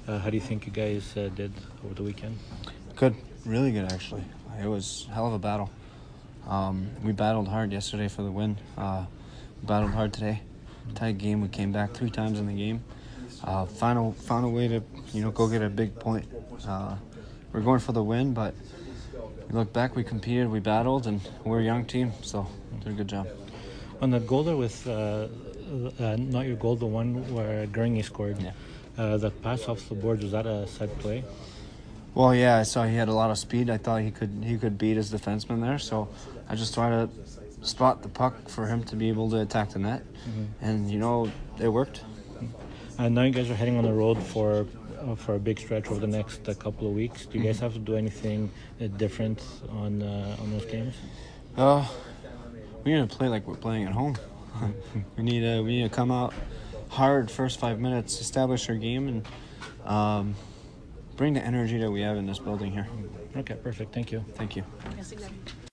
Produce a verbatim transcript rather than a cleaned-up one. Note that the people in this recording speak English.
Uh, how do you think you guys uh, did over the weekend? Good, really good actually. It was a hell of a battle. Um, we battled hard yesterday for the win. Uh, we battled hard today. Tight game. We came back three times in the game. Uh, found a, found a way to you know go get a big point. Uh, we're going for the win, but we look back. We competed. We battled, and we're a young team, so did a good job. On the goal there with uh, uh, not your goal, the one where Gurney scored. Yeah. Uh, the pass off the board, was that a set play? Well, yeah, I saw he had a lot of speed. I thought he could he could beat his defenseman there, so I just tried to spot the puck for him to be able to attack the net, Mm-hmm. and you know it worked. And now you guys are heading on the road for uh, for a big stretch over the next uh, couple of weeks. Do you guys have to do anything uh, different on uh, on those games? Uh, we need to play like we're playing at home. we need to we need to come out hard first five minutes, establish our game, and um, bring the energy that we have in this building here. Okay, perfect. Thank you. Thank you.